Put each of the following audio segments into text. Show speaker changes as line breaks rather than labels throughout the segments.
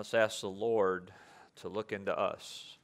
Let's ask the Lord to look into us.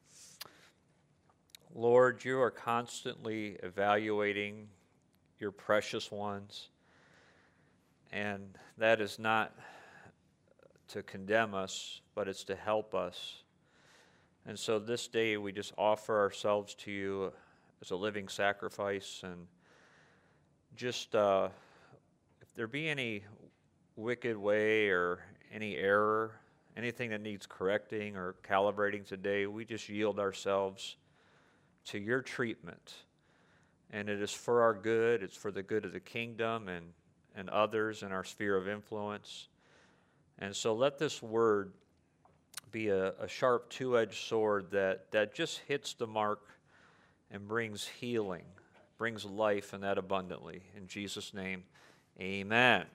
Lord, you are constantly evaluating your precious ones, and that is not to condemn us, but it's to help us. And so this day we just offer ourselves to you as a living sacrifice, and just if there be any wicked way or any error, anything that needs correcting or calibrating today, we just yield ourselves to your treatment. And it is for our good, it's for the good of the kingdom and others in our sphere of influence. And so let this word be a sharp two-edged sword that just hits the mark and brings healing, brings life, and that abundantly. In Jesus' name, amen.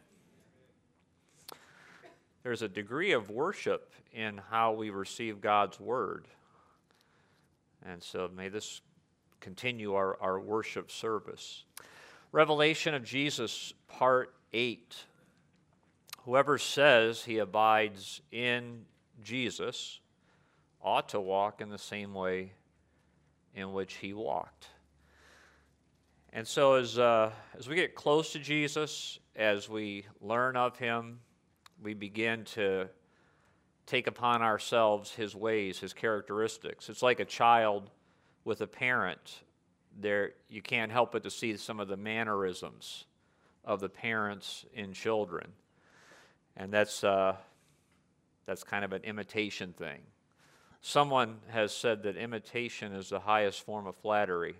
There's a degree of worship in how we receive God's word. And so may this continue our worship service. Revelation of Jesus, part 8. Whoever says he abides in Jesus ought to walk in the same way in which he walked. And so as we get close to Jesus, as we learn of him, we begin to take upon ourselves his ways, his characteristics. It's like a child with a parent. There, you can't help but to see some of the mannerisms of the parents in children. And that's kind of an imitation thing. Someone has said that imitation is the highest form of flattery.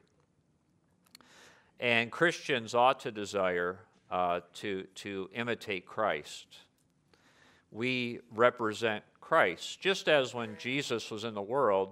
And Christians ought to desire to imitate Christ. We represent Christ. Just as when Jesus was in the world,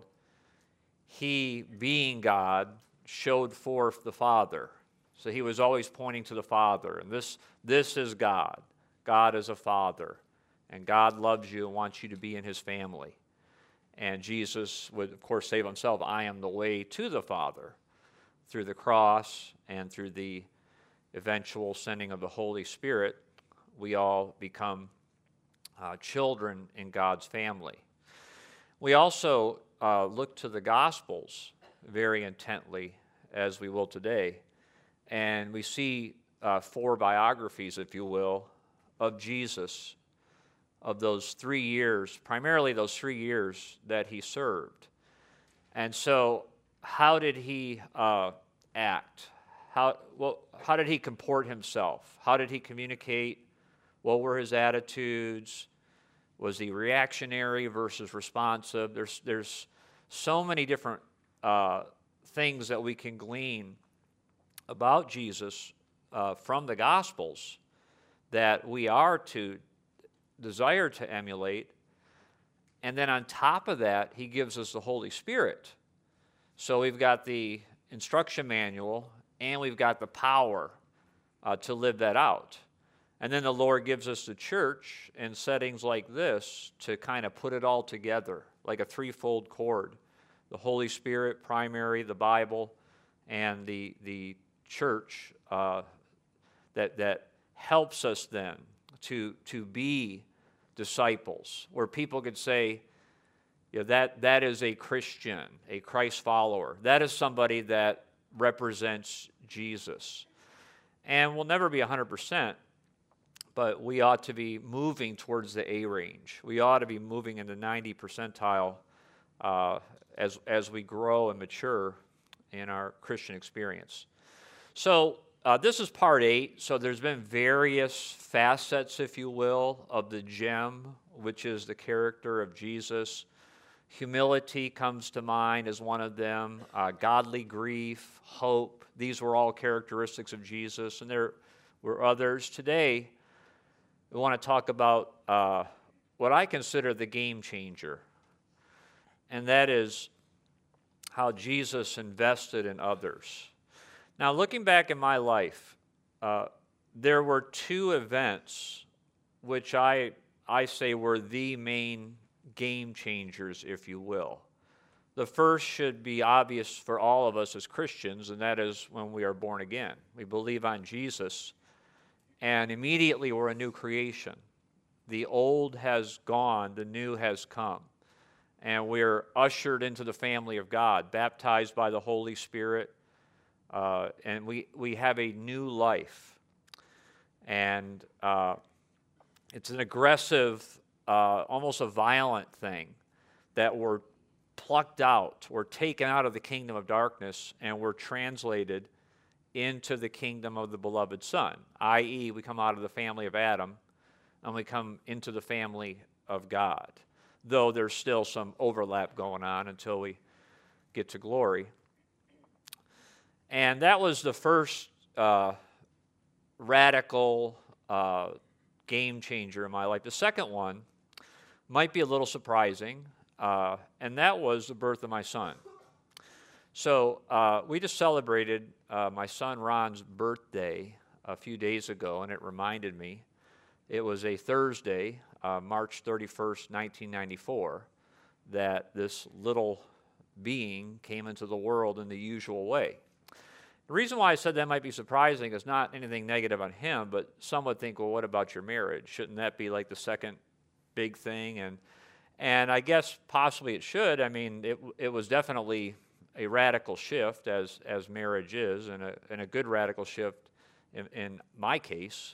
he, being God, showed forth the Father. So he was always pointing to the Father. And this is God. God is a Father. And God loves you and wants you to be in his family. And Jesus would, of course, say of himself, I am the way to the Father. Through the cross and through the eventual sending of the Holy Spirit, we all become children in God's family. We also look to the Gospels very intently, as we will today, and we see 4 biographies, if you will, of Jesus, of those 3 years, primarily those 3 years that he served. And so, how did he act? How did he comport himself? How did he communicate? What were his attitudes? Was he reactionary versus responsive? There's so many different things that we can glean about Jesus from the Gospels that we are to desire to emulate. And then on top of that, he gives us the Holy Spirit. So we've got the instruction manual and we've got the power to live that out. And then the Lord gives us the church in settings like this to kind of put it all together, like a threefold cord. The Holy Spirit, primary, the Bible, and the church that helps us then to be disciples, where people could say, you know, that is a Christian, a Christ follower. That is somebody that represents Jesus. And we'll never be 100%, but we ought to be moving towards the A range. We ought to be moving in the 90 percentile as we grow and mature in our Christian experience. So this is part 8. So there's been various facets, if you will, of the gem, which is the character of Jesus. Humility comes to mind as one of them. Godly grief, hope. These were all characteristics of Jesus, and there were others. Today, we want to talk about what I consider the game changer, and that is how Jesus invested in others. Now, looking back in my life, there were 2 events which I say were the main game changers, if you will. The first should be obvious for all of us as Christians, and that is when we are born again. We believe on Jesus, and immediately we're a new creation. The old has gone, the new has come. And we're ushered into the family of God, baptized by the Holy Spirit, and we have a new life. And it's an aggressive, almost a violent thing that we're plucked out, we're taken out of the kingdom of darkness, and we're translated into the kingdom of the beloved Son, i.e., we come out of the family of Adam, and we come into the family of God, though there's still some overlap going on until we get to glory. And that was the first radical game changer in my life. The second one might be a little surprising, and that was the birth of my son. So we just celebrated my son Ron's birthday a few days ago, and it reminded me. It was a Thursday, March 31st, 1994, that this little being came into the world in the usual way. The reason why I said that might be surprising is not anything negative on him, but some would think, well, what about your marriage? Shouldn't that be like the second big thing? And I guess possibly it should. I mean, it was definitely a radical shift, as marriage is, and a good radical shift in my case.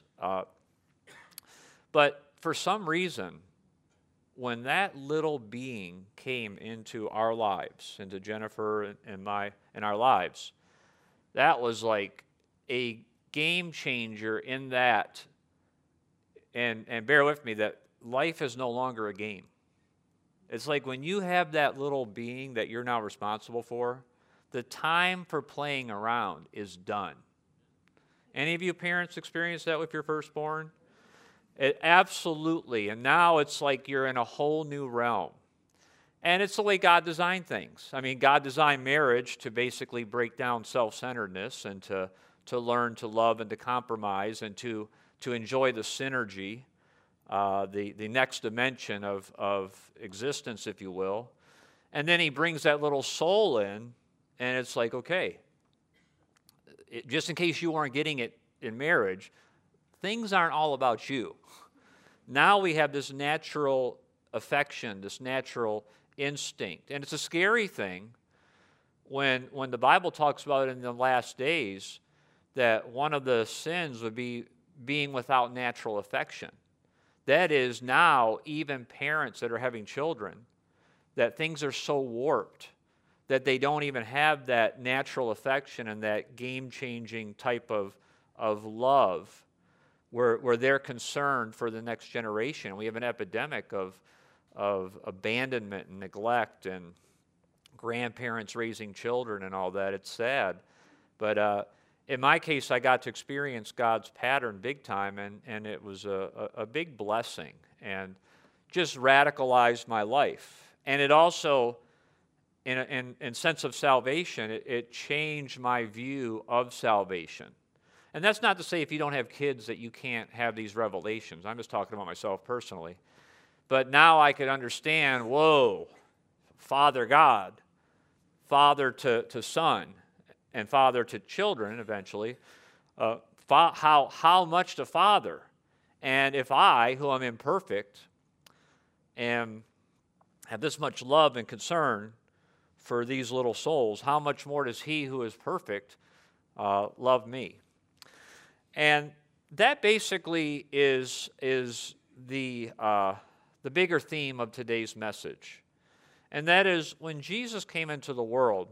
But for some reason, when that little being came into our lives, into Jennifer and our lives, that was like a game changer in that, and bear with me, that life is no longer a game. It's like when you have that little being that you're now responsible for, the time for playing around is done. Any of you parents experience that with your firstborn? Absolutely. And now it's like you're in a whole new realm. And it's the way God designed things. I mean, God designed marriage to basically break down self-centeredness and to learn to love and to compromise and to enjoy the synergy, the next dimension of existence, if you will. And then he brings that little soul in, and it's like, okay, just in case you weren't getting it in marriage, things aren't all about you. Now we have this natural affection, this natural instinct. And it's a scary thing when the Bible talks about it in the last days, that one of the sins would be being without natural affection. That is, now even parents that are having children, that things are so warped that they don't even have that natural affection and that game-changing type of love where they're concerned for the next generation. We have an epidemic of abandonment and neglect and grandparents raising children and all that. It's sad. But in my case, I got to experience God's pattern big time, and it was a big blessing and just radicalized my life. And it also, in sense of salvation, it changed my view of salvation. And that's not to say if you don't have kids that you can't have these revelations. I'm just talking about myself personally. But now I could understand, whoa, Father God, Father to Son, and Father to children eventually, how much to Father. And if I, who am imperfect, have this much love and concern for these little souls, how much more does He who is perfect love me? And that basically is the bigger theme of today's message. And that is, when Jesus came into the world,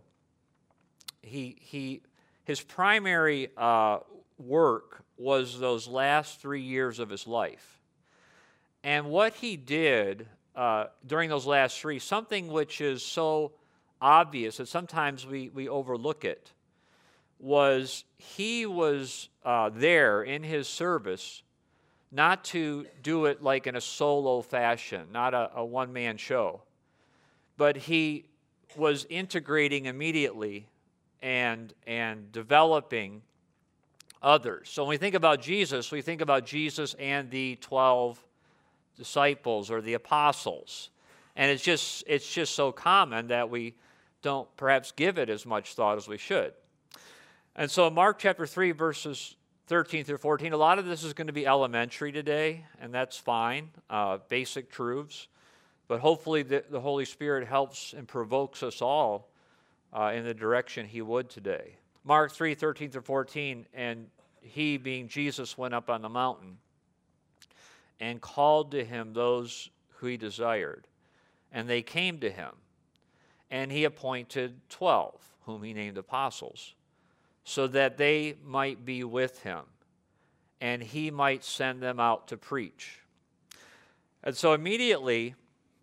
his primary work was those last 3 years of his life. And what he did during those last three, something which is so obvious that sometimes we overlook it, was he was there in his service not to do it like in a solo fashion, not a one-man show, but he was integrating immediately and developing others. So when we think about Jesus, we think about Jesus and the 12 disciples or the apostles. And it's just so common that we don't perhaps give it as much thought as we should. And so in Mark chapter 3, verses 13 through 14. A lot of this is going to be elementary today, and that's fine, basic truths. But hopefully the Holy Spirit helps and provokes us all in the direction he would today. Mark 3, 13 through 14, and he, being Jesus, went up on the mountain and called to him those who he desired. And they came to him. And he appointed 12, whom he named apostles, so that they might be with him, and he might send them out to preach. And so immediately,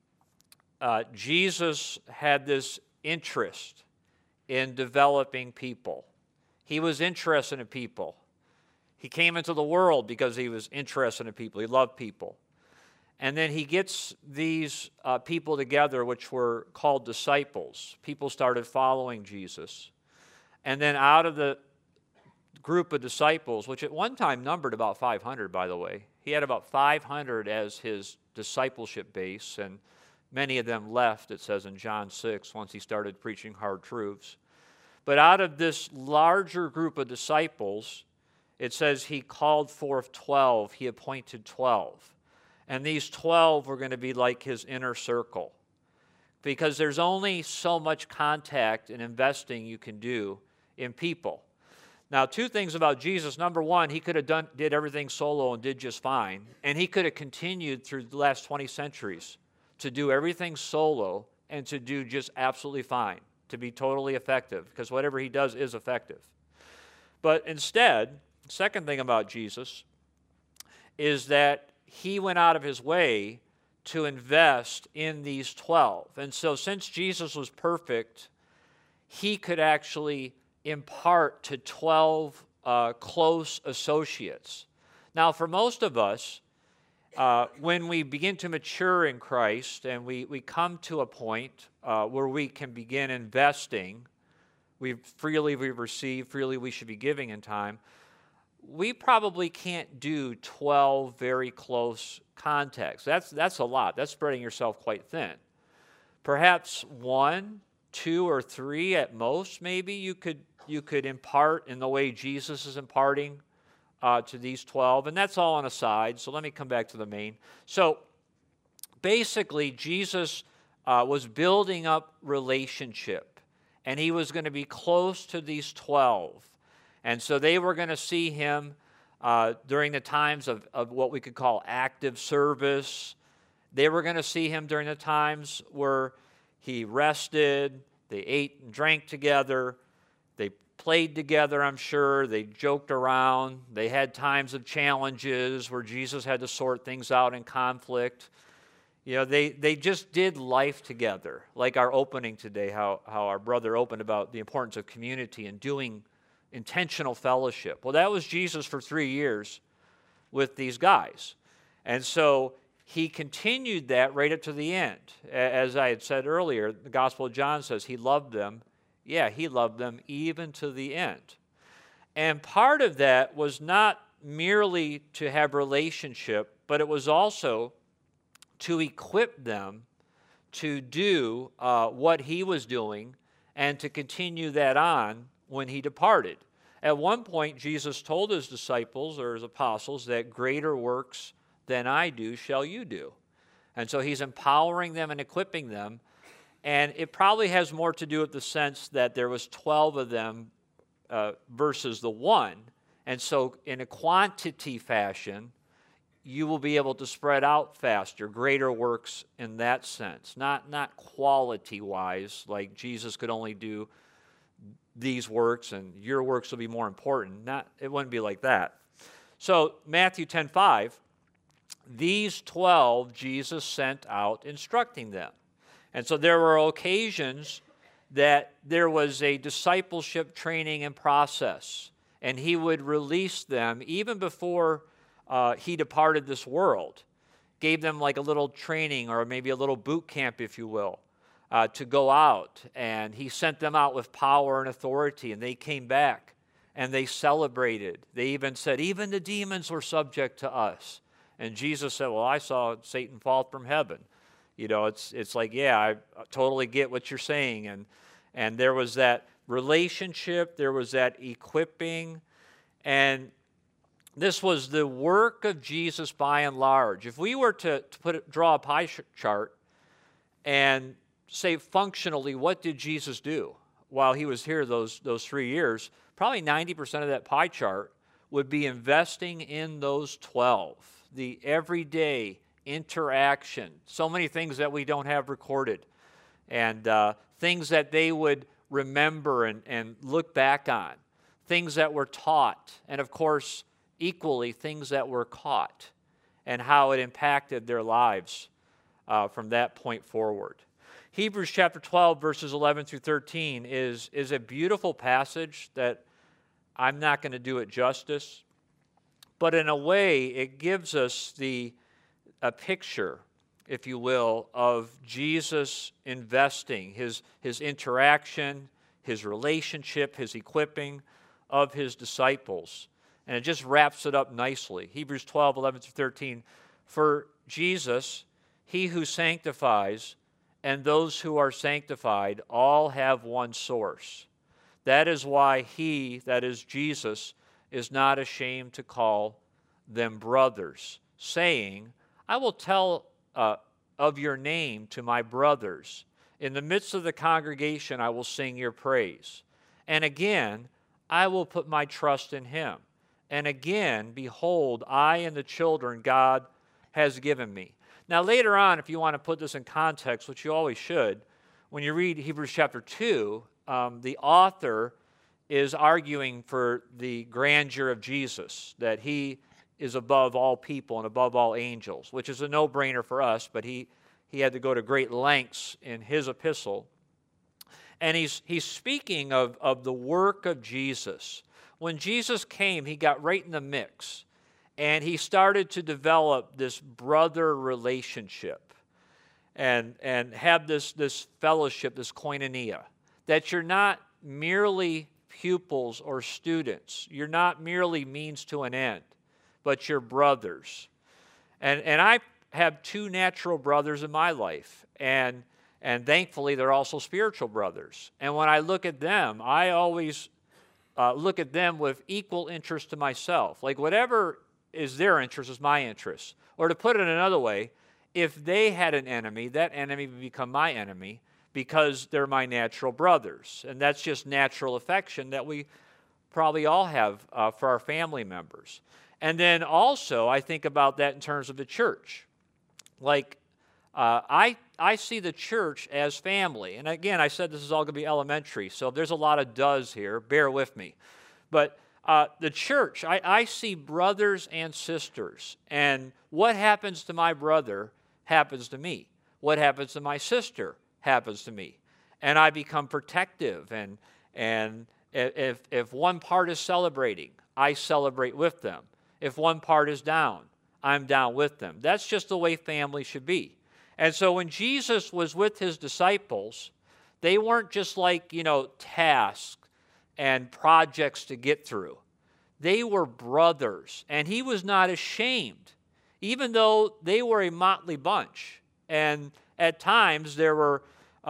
Jesus had this interest in developing people. He was interested in people. He came into the world because he was interested in people. He loved people. And then he gets these people together, which were called disciples. People started following Jesus. And then out of the group of disciples, which at one time numbered about 500, by the way, he had about 500 as his discipleship base, and many of them left, it says in John 6, once he started preaching hard truths. But out of this larger group of disciples, it says he called forth 12, he appointed 12. And these 12 were going to be like his inner circle, because there's only so much contact and investing you can do in people. Now, two things about Jesus. Number one, he could have did everything solo and did just fine. And he could have continued through the last 20 centuries to do everything solo and to do just absolutely fine, to be totally effective, because whatever he does is effective. But instead, the second thing about Jesus is that he went out of his way to invest in these 12. And so since Jesus was perfect, he could actually impart to 12 close associates. Now, for most of us, when we begin to mature in Christ and we come to a point where we can begin investing, freely we receive, freely we should be giving in time, we probably can't do 12 very close contacts. That's a lot. That's spreading yourself quite thin. Perhaps 1, 2, or 3 at most, maybe you could impart in the way Jesus is imparting to these 12. And that's all on a side, so let me come back to the main. So basically, Jesus was building up relationship, and he was going to be close to these 12. And so they were going to see him during the times of what we could call active service. They were going to see him during the times where he rested, they ate and drank together, they played together, I'm sure, they joked around, they had times of challenges where Jesus had to sort things out in conflict. You know, they just did life together, like our opening today, how our brother opened about the importance of community and doing intentional fellowship. Well, that was Jesus for 3 years with these guys. And so he continued that right up to the end. As I had said earlier, the Gospel of John says he loved them. Yeah, he loved them even to the end. And part of that was not merely to have relationship, but it was also to equip them to do what he was doing and to continue that on when he departed. At one point, Jesus told his disciples or his apostles that greater works than I do shall you do. And so he's empowering them and equipping them. And it probably has more to do with the sense that there was 12 of them versus the 1. And so in a quantity fashion, you will be able to spread out faster, greater works in that sense. Not quality-wise, like Jesus could only do these works and your works will be more important. It wouldn't be like that. So Matthew 10:5, these 12 Jesus sent out instructing them. And so there were occasions that there was a discipleship training and process, and he would release them even before he departed this world, gave them like a little training or maybe a little boot camp, if you will, to go out. And he sent them out with power and authority, and they came back and they celebrated. They even said, even the demons were subject to us. And Jesus said, well, I saw Satan fall from heaven. You know, it's like, yeah, I totally get what you're saying. And there was that relationship, there was that equipping, and This was the work of Jesus by and large. If we were to draw a pie chart and say functionally, what did Jesus do while he was here those 3 years? Probably 90% of that pie chart would be investing in those 12, the everyday interaction, so many things that we don't have recorded, and things that they would remember and look back on, things that were taught, and of course, equally, things that were caught, and how it impacted their lives from that point forward. Hebrews chapter 12, verses 11 through 13 is a beautiful passage that I'm not going to do it justice, but in a way, it gives us a picture, if you will, of Jesus investing, his interaction, his relationship, his equipping of his disciples. And it just wraps it up nicely. Hebrews 12, 11 through 13. For Jesus, he who sanctifies and those who are sanctified all have one source. That is why he, that is Jesus, is not ashamed to call them brothers, saying, I will tell of your name to my brothers. In the midst of the congregation I will sing your praise. And again, I will put my trust in him. And again, behold, I and the children God has given me. Now later on, if you want to put this in context, which you always should, when you read Hebrews chapter 2, the author is arguing for the grandeur of Jesus, that he is above all people and above all angels, which is a no-brainer for us, but he had to go to great lengths in his epistle. And he's speaking of the work of Jesus. When Jesus came, he got right in the mix, and he started to develop this brother relationship and have this fellowship, this koinonia, that you're not merely pupils or students. You're not merely means to an end, but you're brothers. And I have 2 natural brothers in my life, and thankfully they're also spiritual brothers. And when I look at them, I always look at them with equal interest to myself. Like whatever is their interest is my interest. Or to put it another way, if they had an enemy, that enemy would become my enemy because they're my natural brothers. And that's just natural affection that we probably all have for our family members. And then also, I think about that in terms of the church. Like, I see the church as family. And again, I said this is all going to be elementary, so if there's a lot of does here, bear with me. But the church, I see brothers and sisters. And what happens to my brother happens to me. What happens to my sister happens to me. And I become protective. And if one part is celebrating, I celebrate with them. If one part is down, I'm down with them. That's just the way family should be. And so when Jesus was with his disciples, they weren't just like, tasks and projects to get through. They were brothers, and he was not ashamed, even though they were a motley bunch. And at times, there were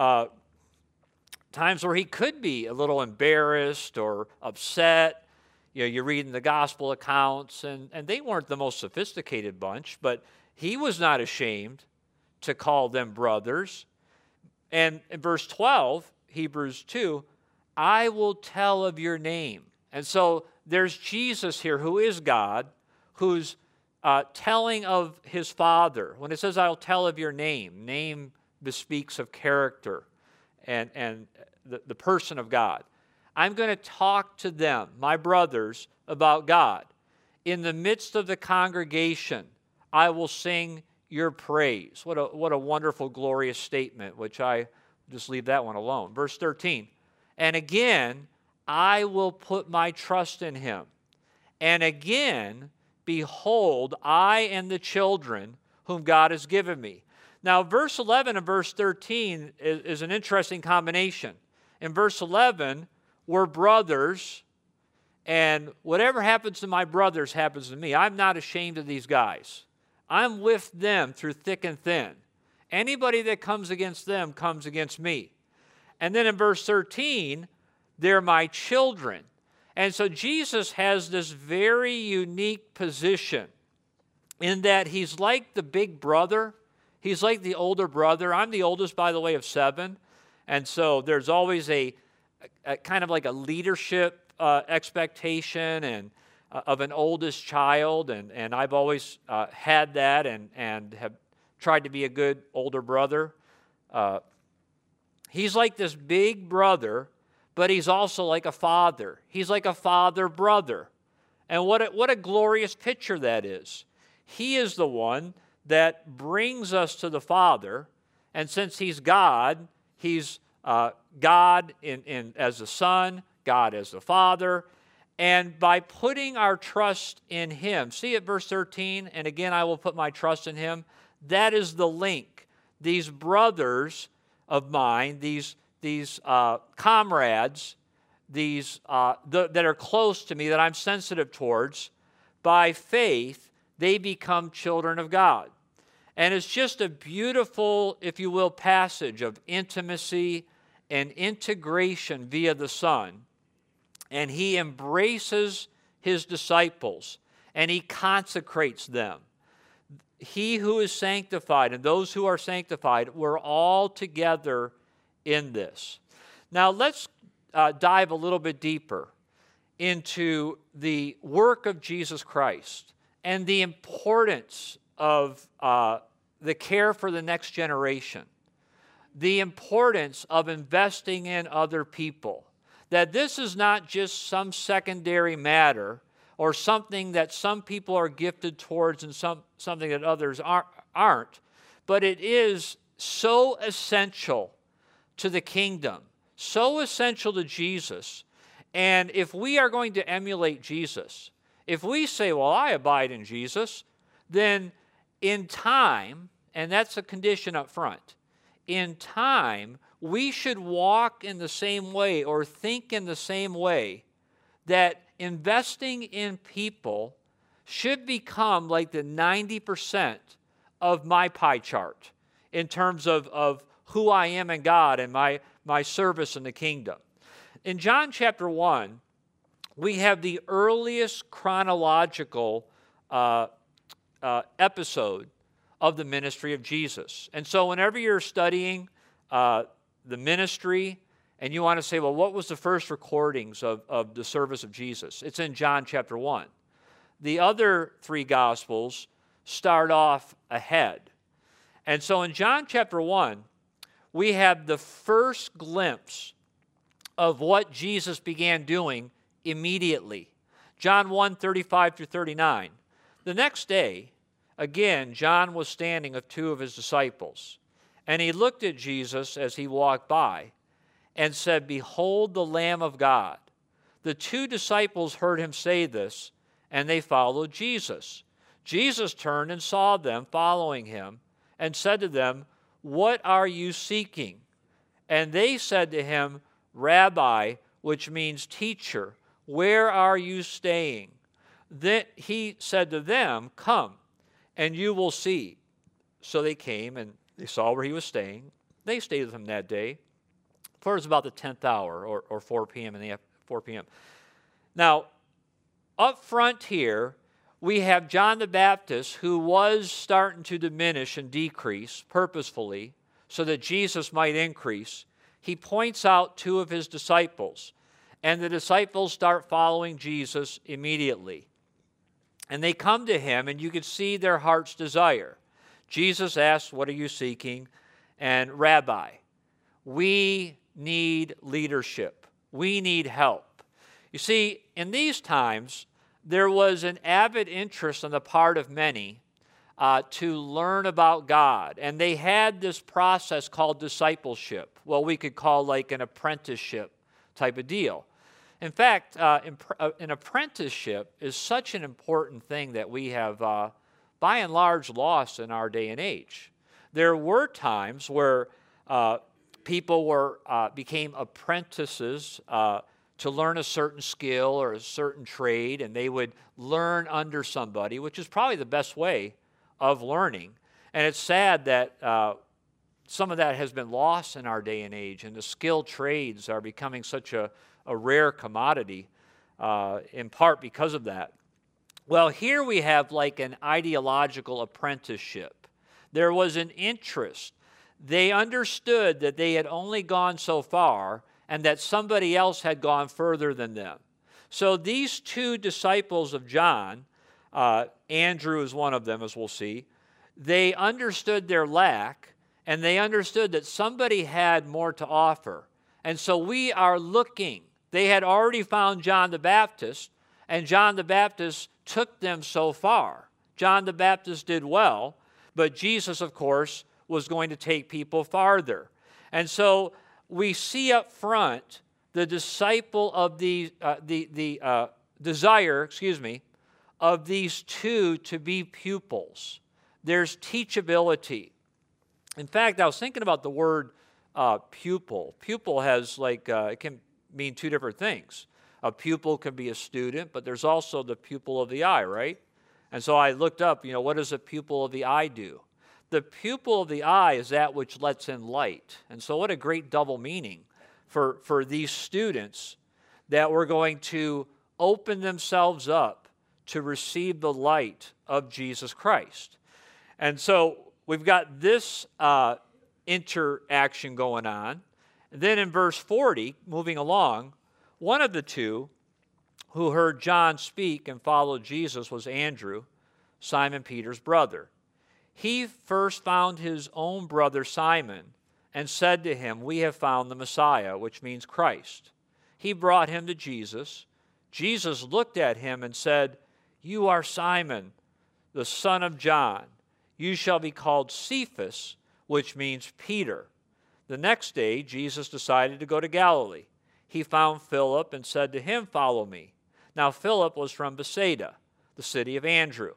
times where he could be a little embarrassed or upset. You read in the gospel accounts, and they weren't the most sophisticated bunch, but he was not ashamed to call them brothers. And in verse 12, Hebrews 2, I will tell of your name. And so there's Jesus here, who is God, who's telling of his Father. When it says, I'll tell of your name bespeaks of character and the person of God. I'm going to talk to them, my brothers, about God. In the midst of the congregation, I will sing your praise. What a wonderful, glorious statement, which I just leave that one alone. Verse 13, and again, I will put my trust in him. And again, behold, I and the children whom God has given me. Now, verse 11 and verse 13 is an interesting combination. In verse 11, we're brothers, and whatever happens to my brothers happens to me. I'm not ashamed of these guys. I'm with them through thick and thin. Anybody that comes against them comes against me. And then in verse 13, they're my children. And so Jesus has this very unique position in that he's like the big brother. He's like the older brother. I'm the oldest, by the way, of 7. And so there's always a kind of like a leadership expectation and of an oldest child. And I've always had that and have tried to be a good older brother. He's like this big brother, but he's also like a father. He's like a father-brother. And what a glorious picture that is. He is the one that brings us to the Father, and since he's God, he's God as the Son, God as the Father, and by putting our trust in him, see at verse 13, and again I will put my trust in him, that is the link. These brothers of mine, these comrades, that are close to me, that I'm sensitive towards, by faith, they become children of God. And it's just a beautiful, if you will, passage of intimacy and integration via the Son. And he embraces his disciples, and he consecrates them. He who is sanctified and those who are sanctified, we're all together in this. Now let's dive a little bit deeper into the work of Jesus Christ and the importance of the care for the next generation, the importance of investing in other people, that this is not just some secondary matter or something that some people are gifted towards and something that others aren't, but it is so essential to the kingdom, so essential to Jesus. And if we are going to emulate Jesus, if we say, well, I abide in Jesus, then in time, and that's a condition up front, in time, we should walk in the same way or think in the same way that investing in people should become like the 90% of my pie chart in terms of who I am in God and my service in the kingdom. In John chapter 1, we have the earliest chronological episode of the ministry of Jesus. And so whenever you're studying the ministry and you want to say, well, what was the first recordings of the service of Jesus? It's in John chapter 1. The other 3 Gospels start off ahead. And so in John chapter 1, we have the first glimpse of what Jesus began doing immediately. John 1, 35 through 39. The next day, again, John was standing with 2 of his disciples, and he looked at Jesus as he walked by and said, "Behold the Lamb of God." The 2 disciples heard him say this, and they followed Jesus. Jesus turned and saw them following him and said to them, "What are you seeking?" And they said to him, "Rabbi," which means teacher, "where are you staying?" Then he said to them, "Come, and you will see." So they came, and they saw where he was staying. They stayed with him that day, for it was about the 10th hour, or 4 p.m. in the 4 p.m. Now, up front here, we have John the Baptist, who was starting to diminish and decrease purposefully so that Jesus might increase. He points out 2 of his disciples, and the disciples start following Jesus immediately. And they come to him, and you can see their heart's desire. Jesus asks, "What are you seeking?" And, "Rabbi, we need leadership. We need help." You see, in these times, there was an avid interest on the part of many to learn about God. And they had this process called discipleship. Well, we could call like an apprenticeship type of deal. In fact, an apprenticeship is such an important thing that we have, by and large, lost in our day and age. There were times where people became apprentices to learn a certain skill or a certain trade, and they would learn under somebody, which is probably the best way of learning. And it's sad that some of that has been lost in our day and age, and the skilled trades are becoming such a rare commodity. in part because of that. Well, here we have like an ideological apprenticeship. There was an interest. They understood that they had only gone so far and that somebody else had gone further than them. So these two disciples of John, Andrew is one of them, as we'll see, they understood their lack, and they understood that somebody had more to offer. And so we are looking. They had already found John the Baptist, and John the Baptist took them so far. John the Baptist did well, but Jesus, of course, was going to take people farther. And so we see up front the disciple of desire, of these two to be pupils. There's teachability. In fact, I was thinking about the word pupil. Pupil has it can mean two different things. A pupil can be a student, but there's also the pupil of the eye, right? And so I looked up, what does a pupil of the eye do? The pupil of the eye is that which lets in light. And so what a great double meaning for these students that were going to open themselves up to receive the light of Jesus Christ. And so we've got this interaction going on. And then in verse 40, moving along, one of the two who heard John speak and followed Jesus was Andrew, Simon Peter's brother. He first found his own brother Simon and said to him, "We have found the Messiah," which means Christ. He brought him to Jesus. Jesus looked at him and said, "You are Simon, the son of John. You shall be called Cephas," which means Peter. The next day, Jesus decided to go to Galilee. He found Philip and said to him, "Follow me." Now, Philip was from Bethsaida, the city of Andrew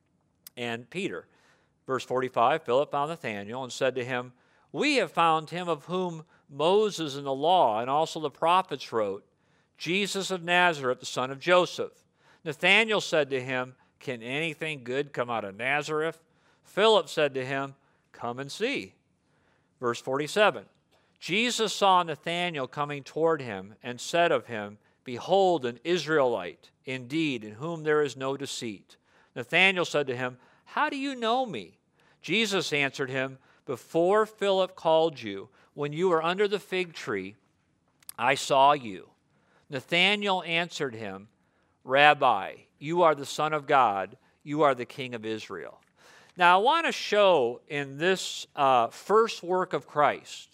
and Peter. Verse 45, Philip found Nathanael and said to him, "We have found him of whom Moses in the law and also the prophets wrote, Jesus of Nazareth, the son of Joseph." Nathanael said to him, "Can anything good come out of Nazareth?" Philip said to him, "Come and see." Verse 47, Jesus saw Nathanael coming toward him and said of him, "Behold, an Israelite, indeed, in whom there is no deceit." Nathanael said to him, "How do you know me?" Jesus answered him, "Before Philip called you, when you were under the fig tree, I saw you." Nathanael answered him, "Rabbi, you are the Son of God, you are the King of Israel." Now, I want to show in this first work of Christ,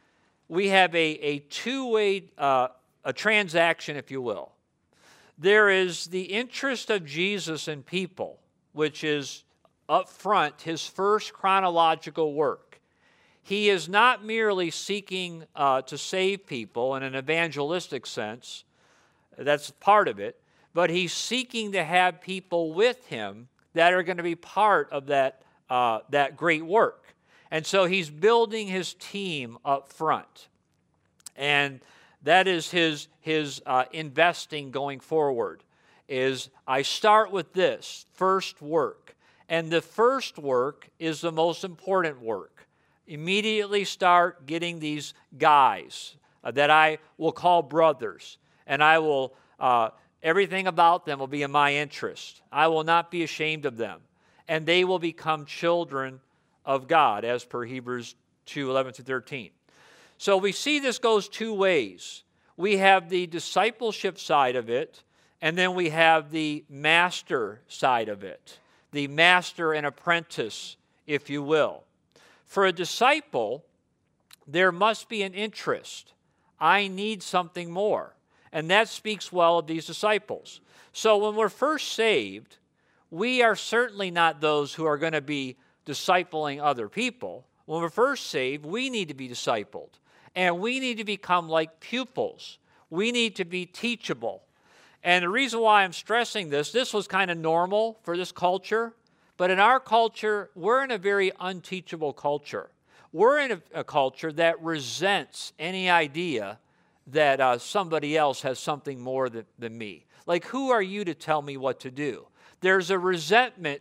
we have a two-way a transaction, if you will. There is the interest of Jesus in people, which is up front his first chronological work. He is not merely seeking to save people in an evangelistic sense. That's part of it. But he's seeking to have people with him that are going to be part of that great work. And so he's building his team up front. And that is his investing going forward, is I start with this first work. And the first work is the most important work. Immediately start getting these guys that I will call brothers, and I will, everything about them will be in my interest. I will not be ashamed of them, and they will become children of God, as per Hebrews 2:11-13. So we see this goes two ways. We have the discipleship side of it, and then we have the master side of it. The master and apprentice, if you will. For a disciple, there must be an interest. I need something more. And that speaks well of these disciples. So when we're first saved, we are certainly not those who are going to be discipling other people. When we're first saved, we need to be discipled. And we need to become like pupils. We need to be teachable. And the reason why I'm stressing this was kind of normal for this culture. But in our culture, we're in a very unteachable culture. We're in a culture that resents any idea that somebody else has something more than me. Like, who are you to tell me what to do? There's a resentment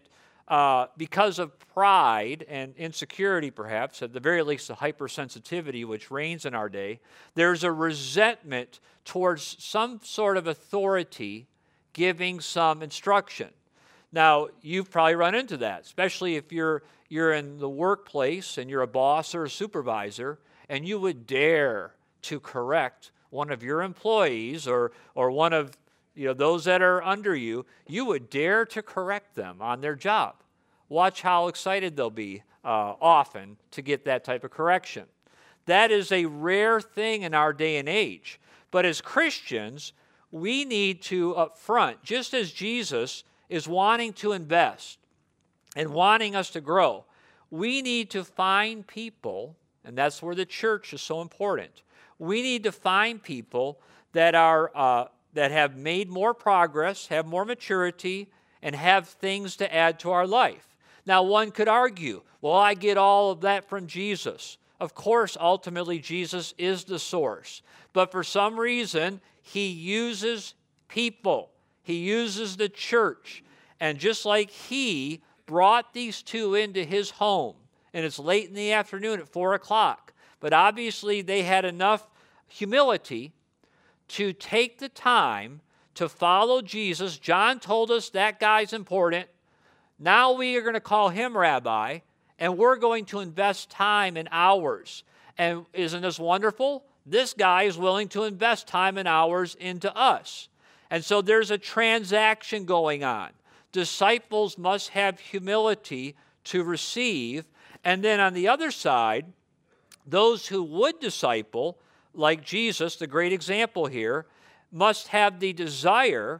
because of pride and insecurity, perhaps, at the very least the hypersensitivity which reigns in our day, there's a resentment towards some sort of authority giving some instruction. Now, you've probably run into that, especially if you're in the workplace and you're a boss or a supervisor, and you would dare to correct one of your employees or one of those that are under you, you would dare to correct them on their job. Watch how excited they'll be often to get that type of correction. That is a rare thing in our day and age. But as Christians, we need to up front, just as Jesus is wanting to invest and wanting us to grow, we need to find people, and that's where the church is so important. We need to find people that are that have made more progress, have more maturity, and have things to add to our life. Now, one could argue, well, I get all of that from Jesus. Of course, ultimately, Jesus is the source. But for some reason, he uses people. He uses the church. And just like he brought these two into his home, and it's late in the afternoon at 4 o'clock, but obviously they had enough humility to take the time to follow Jesus. John told us that guy's important. Now we are going to call him rabbi, and we're going to invest time and hours. And isn't this wonderful? This guy is willing to invest time and hours into us. And so there's a transaction going on. Disciples must have humility to receive. And then on the other side, those who would disciple, like Jesus, the great example here, must have the desire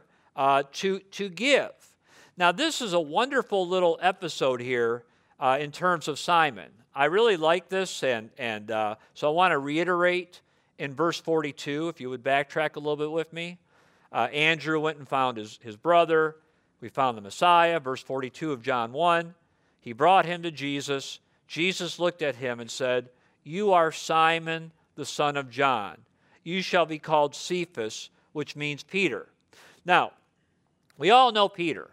to give. Now, this is a wonderful little episode here in terms of Simon. I really like this, and so I want to reiterate in verse 42, if you would backtrack a little bit with me. Andrew went and found his brother. We found the Messiah, verse 42 of John 1. He brought him to Jesus. Jesus looked at him and said, "You are Simon, the son of John. You shall be called Cephas," which means Peter. Now, we all know Peter.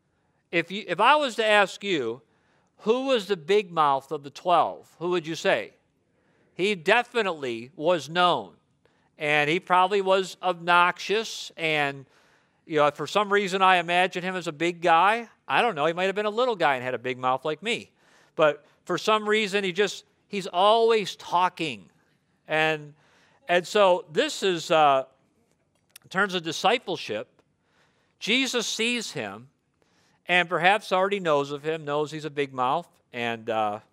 If I was to ask you, who was the big mouth of the 12, who would you say? He definitely was known. And he probably was obnoxious. And, for some reason I imagine him as a big guy. I don't know. He might have been a little guy and had a big mouth like me. But for some reason he's always talking. And so this is, in terms of discipleship, Jesus sees him and perhaps already knows of him, knows he's a big mouth. And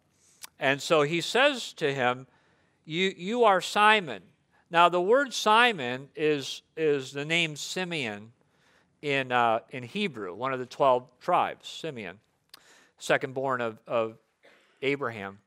so he says to him, you are Simon. Now, the word Simon is the name Simeon in Hebrew, one of the 12 tribes, Simeon, second born of Abraham.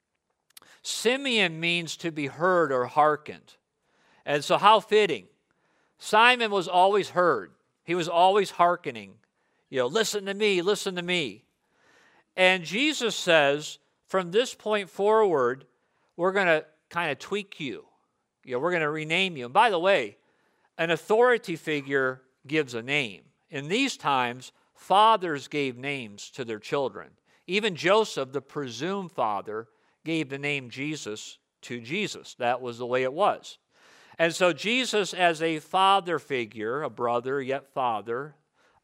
Simeon means to be heard or hearkened. And so how fitting. Simon was always heard. He was always hearkening. Listen to me, listen to me. And Jesus says, from this point forward, we're going to kind of tweak you. We're going to rename you. And by the way, an authority figure gives a name. In these times, fathers gave names to their children. Even Joseph, the presumed father, gave the name Jesus to Jesus. That was the way it was. And so Jesus, as a father figure, a brother yet father,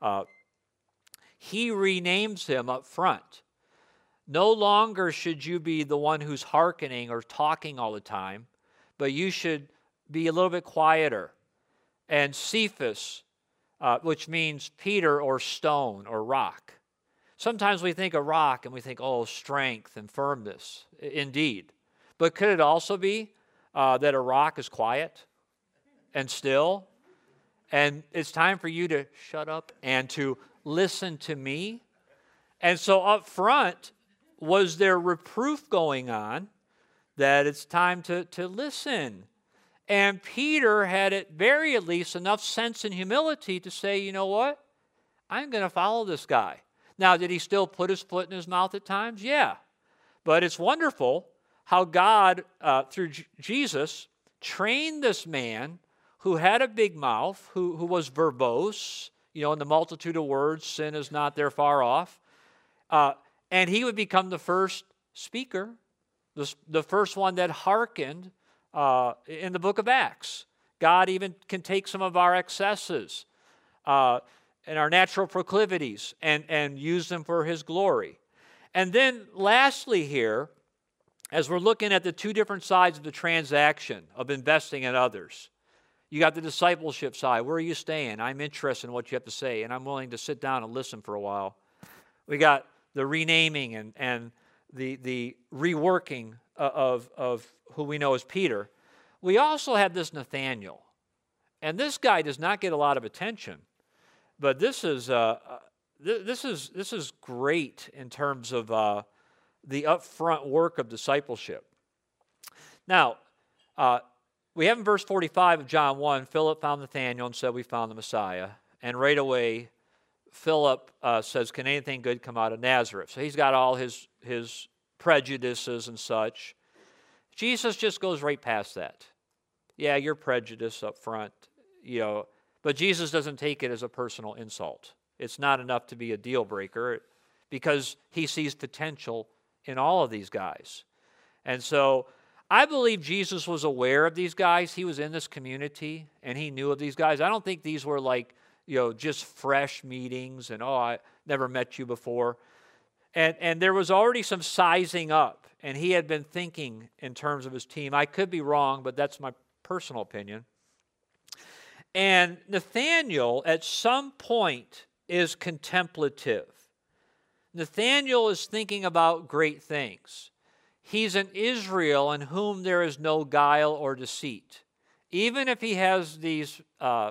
he renames him up front. No longer should you be the one who's hearkening or talking all the time, but you should be a little bit quieter. And Cephas, which means Peter or stone or rock. Sometimes we think of rock and we think, oh, strength and firmness. Indeed. But could it also be that a rock is quiet and still? And it's time for you to shut up and to listen to me. And so up front, was there reproof going on that it's time to listen? And Peter had at very least enough sense and humility to say, you know what? I'm going to follow this guy. Now, did he still put his foot in his mouth at times? Yeah. But it's wonderful how God, through Jesus, trained this man who had a big mouth, who was verbose, in the multitude of words, sin is not there far off. And he would become the first speaker, the first one that hearkened in the book of Acts. God even can take some of our excesses and our natural proclivities and use them for his glory. And then lastly here, as we're looking at the two different sides of the transaction of investing in others, you got the discipleship side. Where are you staying? I'm interested in what you have to say, and I'm willing to sit down and listen for a while. We got the renaming and the reworking of who we know as Peter. We also have this Nathaniel. And this guy does not get a lot of attention, but this is great in terms of the upfront work of discipleship. Now, we have in verse 45 of John 1, Philip found Nathanael and said, "We found the Messiah." And right away, Philip says, "Can anything good come out of Nazareth?" So he's got all his prejudices and such. Jesus just goes right past that. Yeah, you're prejudiced up front, but Jesus doesn't take it as a personal insult. It's not enough to be a deal breaker because he sees potential in all of these guys. And so I believe Jesus was aware of these guys. He was in this community and he knew of these guys. I don't think these were like, just fresh meetings and, I never met you before. And there was already some sizing up, and he had been thinking in terms of his team. I could be wrong, but that's my personal opinion. And Nathanael, at some point, is contemplative. Nathanael is thinking about great things. He's an Israel in whom there is no guile or deceit. Even if he has this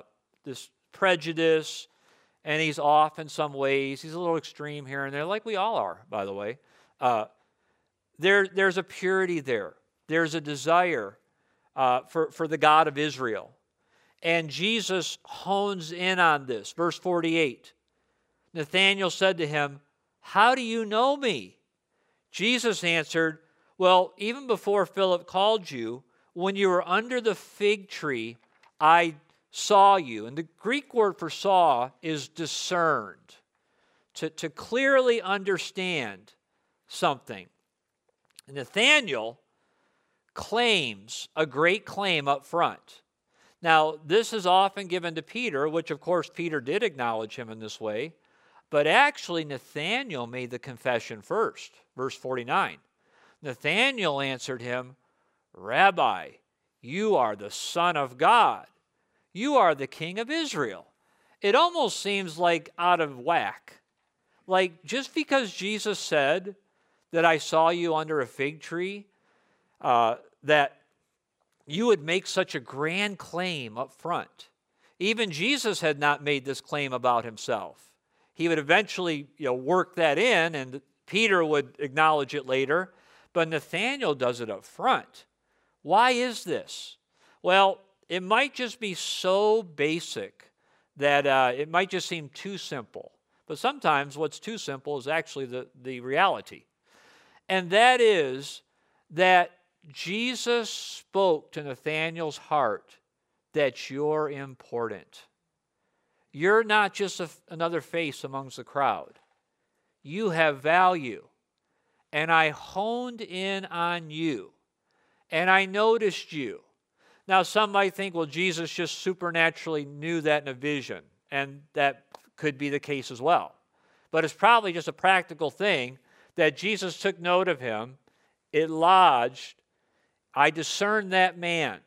prejudice and he's off in some ways, he's a little extreme here and there, like we all are, by the way. There's a purity there. There's a desire for the God of Israel. And Jesus hones in on this. Verse 48, Nathanael said to him, "How do you know me?" Jesus answered, "Well, even before Philip called you, when you were under the fig tree, I saw you." And the Greek word for saw is discerned, to clearly understand something. Nathanael claims a great claim up front. Now, this is often given to Peter, which of course Peter did acknowledge him in this way, but actually Nathanael made the confession first. Verse 49, Nathanael answered him, "Rabbi, you are the Son of God. You are the King of Israel." It almost seems like out of whack. Like just because Jesus said that I saw you under a fig tree, that you would make such a grand claim up front. Even Jesus had not made this claim about himself. He would eventually work that in, and Peter would acknowledge it later, but Nathanael does it up front. Why is this? Well, it might just be so basic that it might just seem too simple. But sometimes what's too simple is actually the reality. And that is that Jesus spoke to Nathanael's heart that you're important. You're not just another face amongst the crowd. You have value. And I honed in on you. And I noticed you. Now, some might think, well, Jesus just supernaturally knew that in a vision. And that could be the case as well. But it's probably just a practical thing that Jesus took note of him. It lodged. I discerned that man.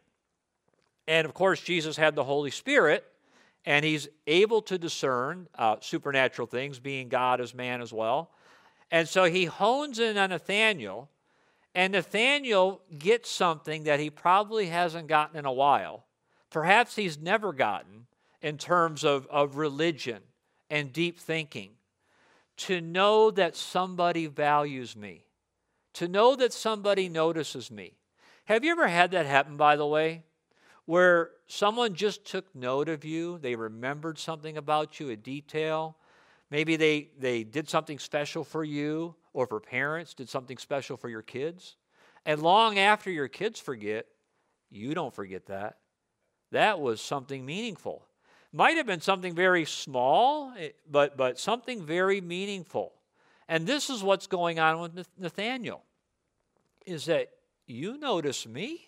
And of course, Jesus had the Holy Spirit, and he's able to discern supernatural things, being God as man as well. And so he hones in on Nathanael, and Nathanael gets something that he probably hasn't gotten in a while. Perhaps he's never gotten in terms of religion and deep thinking. To know that somebody values me. To know that somebody notices me. Have you ever had that happen, by the way, where someone just took note of you, they remembered something about you, a detail? Maybe they did something special for you, or for parents, did something special for your kids. And long after your kids forget, you don't forget that. That was something meaningful. Might have been something very small, but something very meaningful. And this is what's going on with Nathanael, is that you notice me?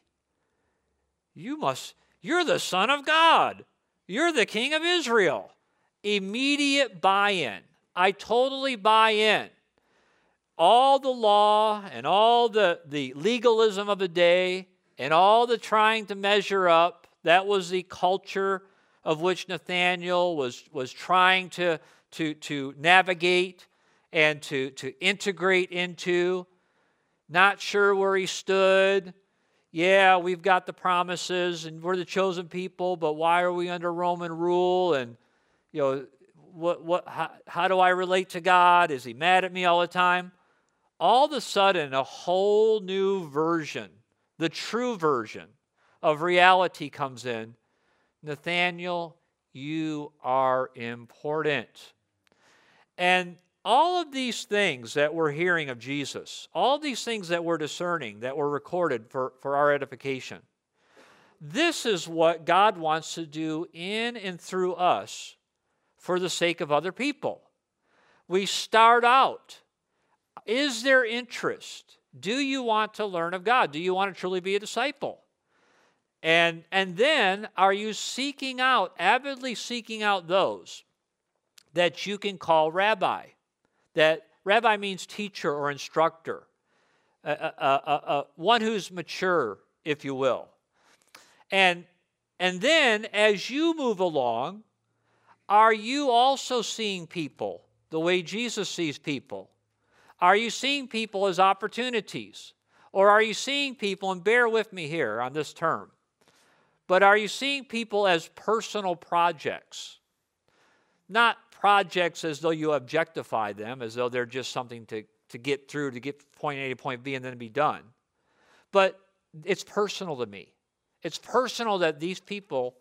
You're the Son of God. You're the King of Israel. Immediate buy-in. I totally buy in. All the law and all the legalism of the day and all the trying to measure up, that was the culture of which Nathanael was trying to navigate and to integrate into. Not sure where he stood. Yeah, we've got the promises and we're the chosen people, but why are we under Roman rule? And how do I relate to God? Is he mad at me all the time? All of a sudden, a whole new version, the true version of reality comes in. Nathanael, you are important. And all of these things that we're hearing of Jesus, all of these things that we're discerning, that were recorded for our edification, this is what God wants to do in and through us for the sake of other people. We start out. Is there interest? Do you want to learn of God? Do you want to truly be a disciple? And then are you seeking out, avidly seeking out those that you can call rabbi? That rabbi means teacher or instructor, one who's mature, if you will. And then as you move along, are you also seeing people the way Jesus sees people? Are you seeing people as opportunities? Or are you seeing people, and bear with me here on this term, but are you seeing people as personal projects? Not projects as though you objectify them, as though they're just something to get through, to get point A to point B and then be done. But it's personal to me. It's personal that these people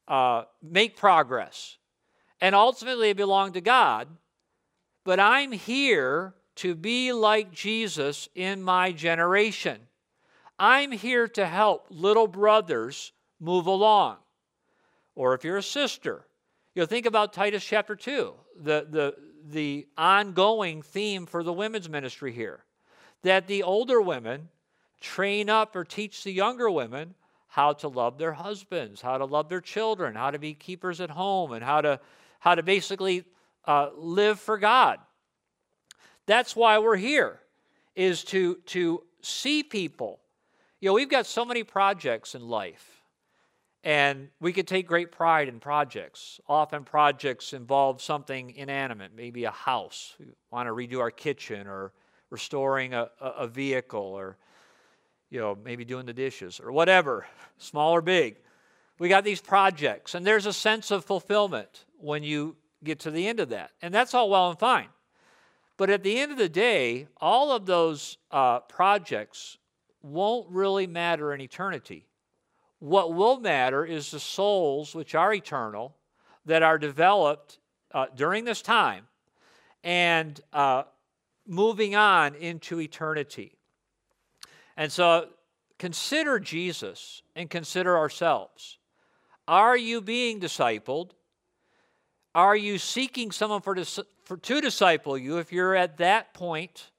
make progress. And ultimately they belong to God. But I'm here to be like Jesus in my generation. I'm here to help little brothers move along. Or if you're a sister, think about Titus chapter 2, the ongoing theme for the women's ministry here, that the older women train up or teach the younger women how to love their husbands, how to love their children, how to be keepers at home, and how to basically live for God. That's why we're here, is to see people. We've got so many projects in life, and we could take great pride in projects. Often projects involve something inanimate, maybe a house. We want to redo our kitchen, or restoring a vehicle, or maybe doing the dishes, or whatever, small or big. We got these projects, and there's a sense of fulfillment when you get to the end of that. And that's all well and fine. But at the end of the day, all of those projects won't really matter in eternity. What will matter is the souls which are eternal, that are developed during this time, and moving on into eternity. And so consider Jesus and consider ourselves. Are you being discipled? Are you seeking someone to disciple you if you're at that point?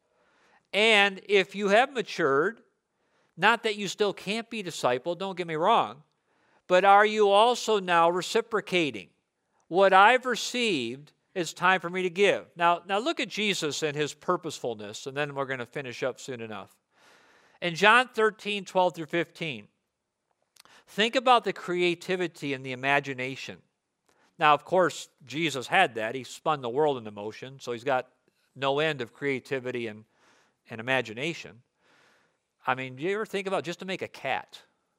And if you have matured, not that you still can't be discipled, don't get me wrong, but are you also now reciprocating? What I've received, it's time for me to give. Now look at Jesus and his purposefulness, and then we're going to finish up soon enough. In John 13, 12 through 15, think about the creativity and the imagination. Now, of course, Jesus had that. He spun the world into motion, so he's got no end of creativity and imagination. I mean, do you ever think about just to make a cat?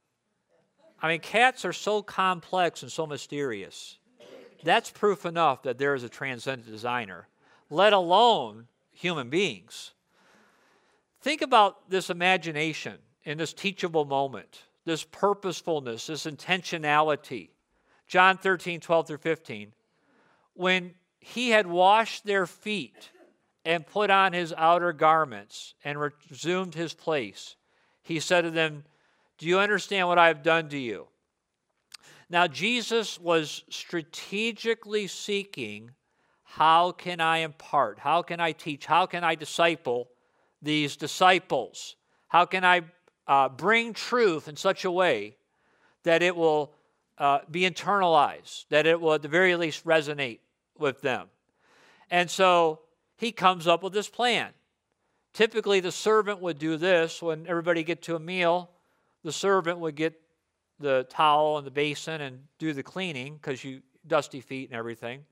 I mean, cats are so complex and so mysterious. That's proof enough that there is a transcendent designer, let alone human beings. Think about this imagination in this teachable moment, this purposefulness, this intentionality. John 13, 12 through 15. When he had washed their feet and put on his outer garments and resumed his place, he said to them, "Do you understand what I have done to you?" Now, Jesus was strategically seeking how can I impart? How can I teach? How can I disciple these disciples? How can I bring truth in such a way that it will be internalized, that it will at the very least resonate with them? And so he comes up with this plan. Typically, the servant would do this. When everybody get to a meal, the servant would get the towel and the basin and do the cleaning, because you dusty feet and everything.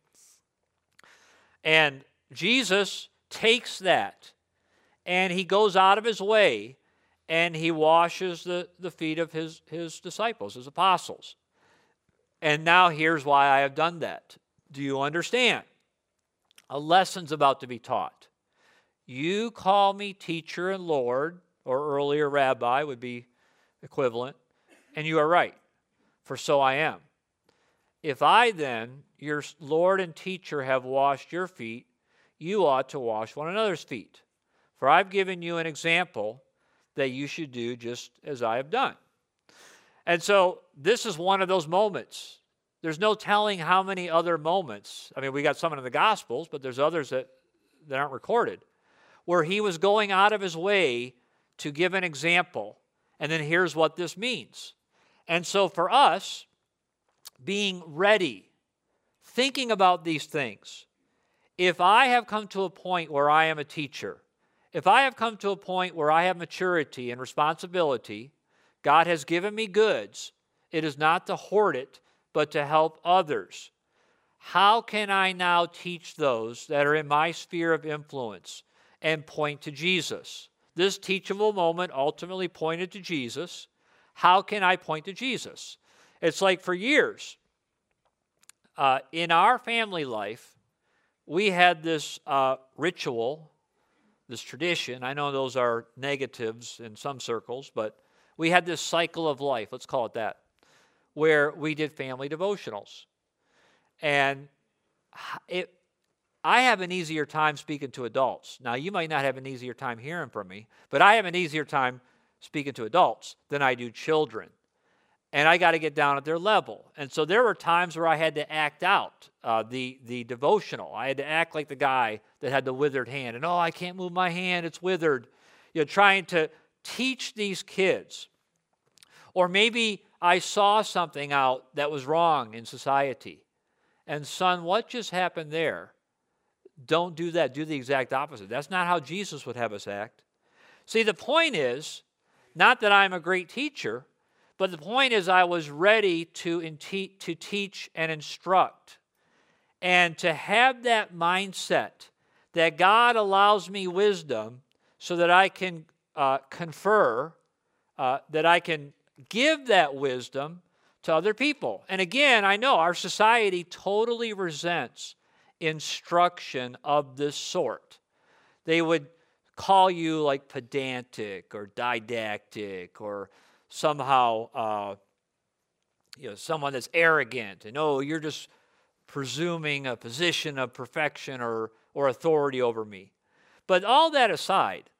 And Jesus takes that and he goes out of his way and he washes the feet of his disciples, his apostles. And now here's why I have done that. Do you understand? A lesson's about to be taught. You call me teacher and Lord, or earlier rabbi would be equivalent, and you are right, for so I am. If I then, your Lord and teacher, have washed your feet, you ought to wash one another's feet. For I've given you an example that you should do just as I have done. And so this is one of those moments. There's no telling how many other moments. I mean, we got some in the Gospels, but there's others that aren't recorded, where he was going out of his way to give an example. And then here's what this means. And so for us, being ready, thinking about these things, if I have come to a point where I am a teacher, if I have come to a point where I have maturity and responsibility, God has given me goods, it is not to hoard it, but to help others. How can I now teach those that are in my sphere of influence and point to Jesus? This teachable moment ultimately pointed to Jesus. How can I point to Jesus? It's like for years, in our family life, we had this ritual, this tradition. I know those are negatives in some circles, but we had this cycle of life, let's call it that, where we did family devotionals. And I have an easier time speaking to adults. Now, you might not have an easier time hearing from me, but I have an easier time speaking to adults than I do children. And I got to get down at their level. And so there were times where I had to act out the devotional. I had to act like the guy that had the withered hand. And, I can't move my hand, it's withered. Trying to teach these kids. Or maybe I saw something out that was wrong in society. And son, what just happened there? Don't do that. Do the exact opposite. That's not how Jesus would have us act. See, the point is, not that I'm a great teacher, but the point is I was ready to teach and instruct. And to have that mindset that God allows me wisdom so that I can confer, that I can give that wisdom to other people. And again, I know our society totally resents instruction of this sort. They would call you like pedantic or didactic or somehow someone that's arrogant and you're just presuming a position of perfection or authority over me. But all that aside,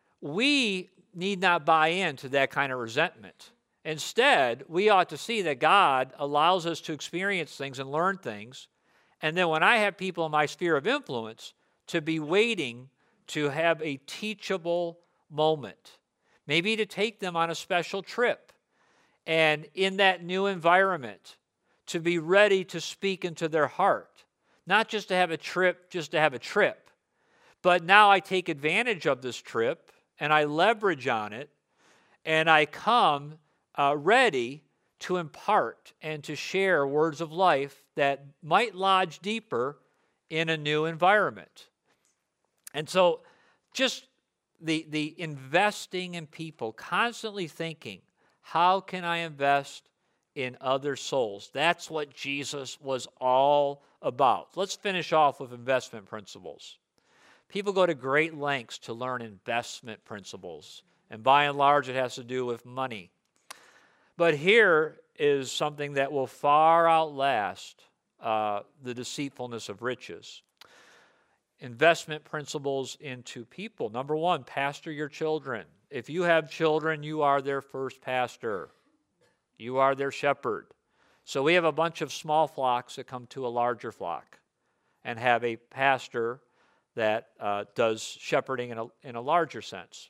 we need not buy into that kind of resentment. Instead, we ought to see that God allows us to experience things and learn things. And then when I have people in my sphere of influence, to be waiting to have a teachable moment. Maybe to take them on a special trip. And in that new environment, to be ready to speak into their heart. Not just to have a trip, just to have a trip. But now I take advantage of this trip, and I leverage on it, and I come ready to impart and to share words of life that might lodge deeper in a new environment. And so just the investing in people, constantly thinking, how can I invest in other souls? That's what Jesus was all about. Let's finish off with investment principles. People go to great lengths to learn investment principles, and by and large it has to do with money. But here is something that will far outlast the deceitfulness of riches. Investment principles into people. Number one, pastor your children. If you have children, you are their first pastor. You are their shepherd. So we have a bunch of small flocks that come to a larger flock. and have a pastor that does shepherding in a larger sense.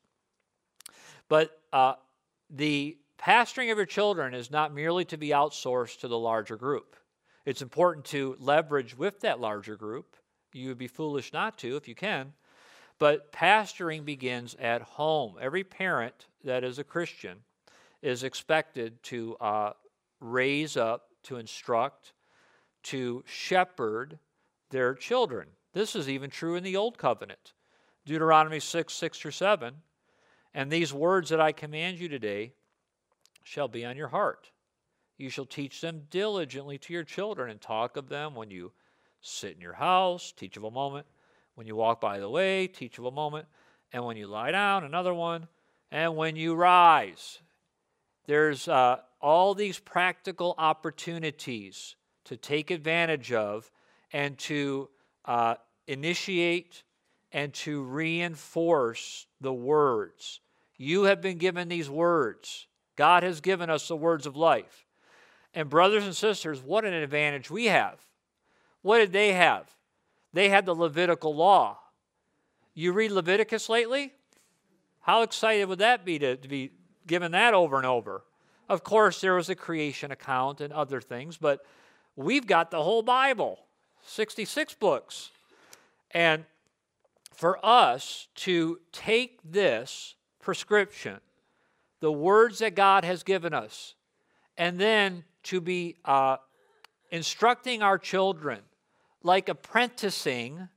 But the pastoring of your children is not merely to be outsourced to the larger group. It's important to leverage with that larger group. You would be foolish not to if you can. But pastoring begins at home. Every parent that is a Christian is expected to raise up, to instruct, to shepherd their children. This is even true in the Old Covenant. Deuteronomy 6:6-7. And these words that I command you today shall be on your heart. You shall teach them diligently to your children and talk of them when you sit in your house, teach of a moment. When you walk by the way, teach of a moment. And when you lie down, another one. And when you rise. There's all these practical opportunities to take advantage of and to initiate and to reinforce the words. You have been given these words. God has given us the words of life. And brothers and sisters, what an advantage we have. What did they have? They had the Levitical law. You read Leviticus lately? How excited would that be to be given that over and over? Of course, there was a creation account and other things, but we've got the whole Bible, 66 books. And for us to take this prescription, the words that God has given us, and then to be instructing our children, like apprenticing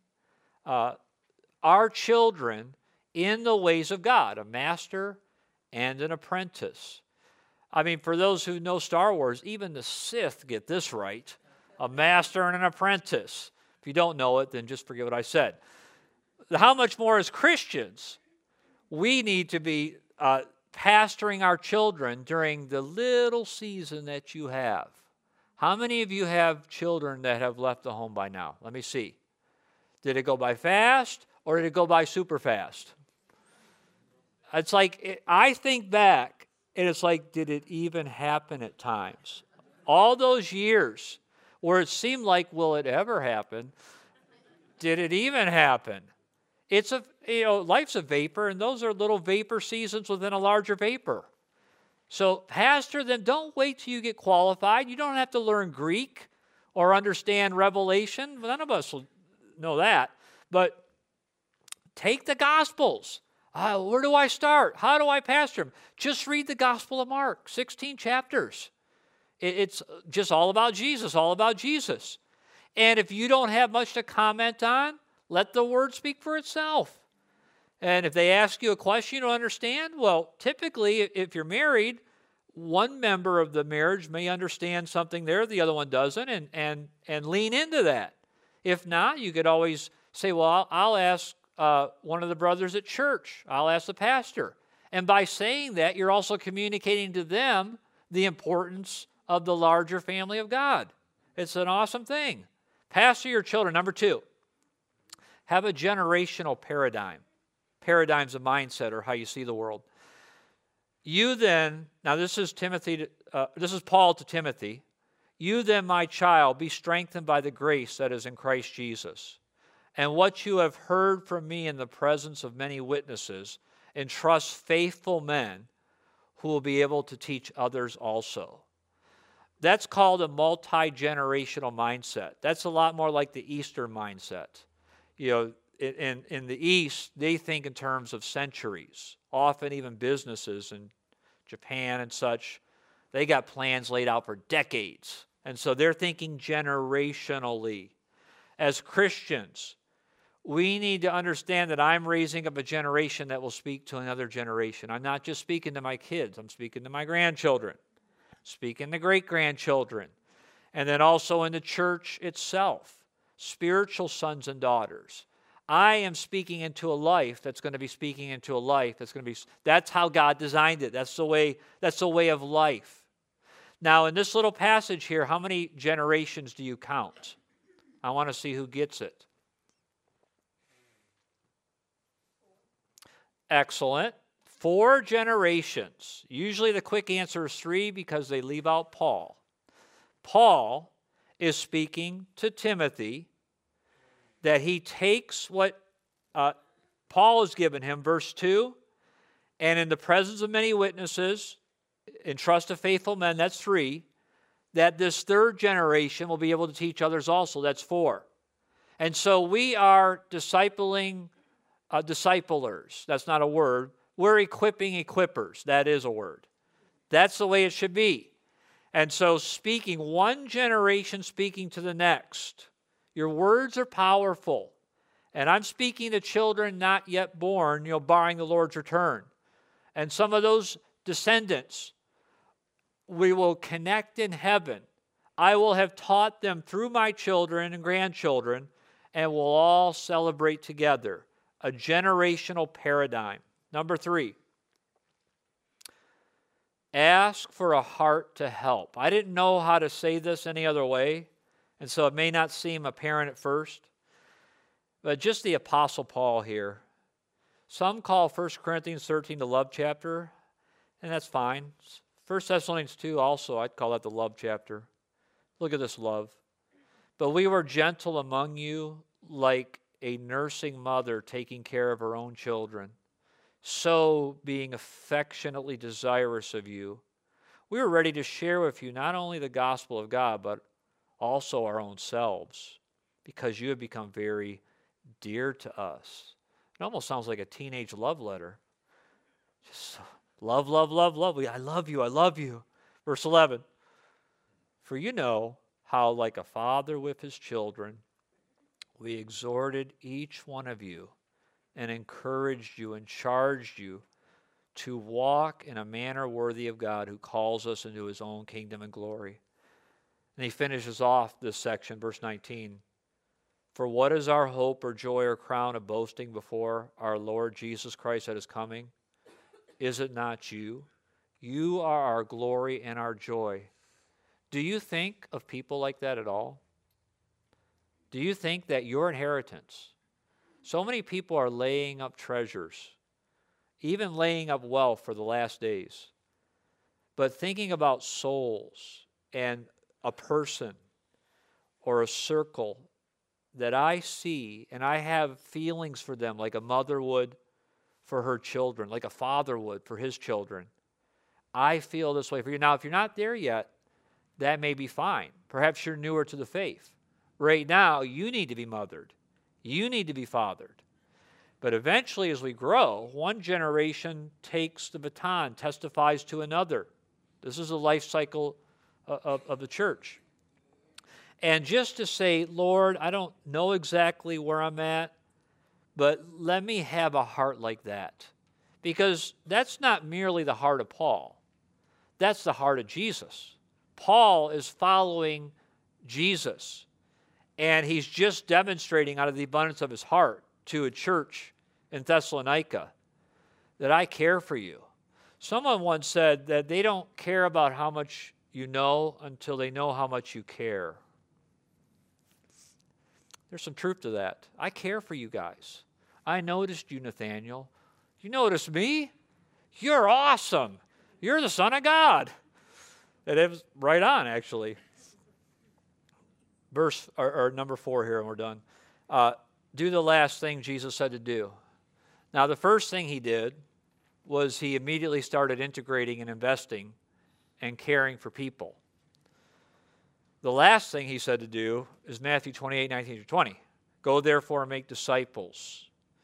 our children in the ways of God, a master and an apprentice. I mean, for those who know Star Wars, even the Sith get this right, a master and an apprentice. If you don't know it, then just forget what I said. How much more as Christians, we need to be pastoring our children during the little season that you have. How many of you have children that have left the home by now? Let me see. Did it go by fast or did it go by super fast? It's like, I think back, and it's like, did it even happen at times? All those years where it seemed like, will it ever happen? Did it even happen? It's life's a vapor, and those are little vapor seasons within a larger vapor. So pastor them. Don't wait till you get qualified. You don't have to learn Greek or understand Revelation. None of us will know that. But take the Gospels. Where do I start? How do I pastor them? Just read the Gospel of Mark, 16 chapters. It's just all about Jesus, all about Jesus. And if you don't have much to comment on, let the word speak for itself. And if they ask you a question you don't understand, well, typically, if you're married, one member of the marriage may understand something there, the other one doesn't, and lean into that. If not, you could always say, well, I'll ask one of the brothers at church. I'll ask the pastor. And by saying that, you're also communicating to them the importance of the larger family of God. It's an awesome thing. Pastor your children. Number 2, have a generational paradigm. Paradigm's a mindset or how you see the world. You then, now this is Paul to Timothy. You then, my child, be strengthened by the grace that is in Christ Jesus. And what you have heard from me in the presence of many witnesses, entrust faithful men who will be able to teach others also. That's called a multi-generational mindset. That's a lot more like the Eastern mindset. You know, in the East, they think in terms of centuries. Often even businesses in Japan and such, they got plans laid out for decades. And so they're thinking generationally. As Christians, we need to understand that I'm raising up a generation that will speak to another generation. I'm not just speaking to my kids. I'm speaking to my grandchildren, speaking to great-grandchildren, and then also in the church itself, spiritual sons and daughters. I am speaking into a life that's going to be speaking into a life that's going to be. That's how God designed it. That's the way of life. Now, in this little passage here, how many generations do you count? I want to see who gets it. Excellent. 4 generations. Usually the quick answer is 3 because they leave out Paul. Paul is speaking to Timothy, that he takes what Paul has given him, verse 2, and in the presence of many witnesses, entrust to faithful men, that's 3, that this third generation will be able to teach others also, that's 4. And so we are disciplers. That's not a word. We're equipping equippers. That is a word. That's the way it should be. And so speaking, one generation speaking to the next. Your words are powerful. And I'm speaking to children not yet born, barring the Lord's return. And some of those descendants, we will connect in heaven. I will have taught them through my children and grandchildren, and we'll all celebrate together. A generational paradigm. Number 3, ask for a heart to help. I didn't know how to say this any other way, and so it may not seem apparent at first, but just the Apostle Paul here. Some call 1 Corinthians 13 the love chapter, and that's fine. 1 Thessalonians 2 also, I'd call that the love chapter. Look at this love. But we were gentle among you, like a nursing mother taking care of her own children. So, being affectionately desirous of you, we were ready to share with you not only the gospel of God, but also our own selves, because you have become very dear to us. It almost sounds like a teenage love letter. Just love, love, love, love. I love you, I love you. Verse 11, for you know how, like a father with his children, we exhorted each one of you and encouraged you and charged you to walk in a manner worthy of God who calls us into his own kingdom and glory. And he finishes off this section, verse 19. For what is our hope or joy or crown of boasting before our Lord Jesus Christ at his coming? Is it not you? You are our glory and our joy. Do you think of people like that at all? Do you think that your inheritance, so many people are laying up treasures, even laying up wealth for the last days, but thinking about souls and a person or a circle that I see and I have feelings for them like a mother would for her children, like a father would for his children. I feel this way for you. Now, if you're not there yet, that may be fine. Perhaps you're newer to the faith. Right now, you need to be mothered. You need to be fathered. But eventually, as we grow, one generation takes the baton, testifies to another. This is a life cycle of the church. And just to say, Lord, I don't know exactly where I'm at, but let me have a heart like that. Because that's not merely the heart of Paul. That's the heart of Jesus. Paul is following Jesus. And he's just demonstrating out of the abundance of his heart to a church in Thessalonica that I care for you. Someone once said that they don't care about how much you know until they know how much you care. There's some truth to that. I care for you guys. I noticed you, Nathaniel. You noticed me? You're awesome. You're the Son of God. It is right on, actually. Verse or number 4 here, and we're done. Do the last thing Jesus said to do. Now, the first thing he did was he immediately started integrating and investing and caring for people. The last thing he said to do is Matthew 28:19-20. Go therefore and make disciples.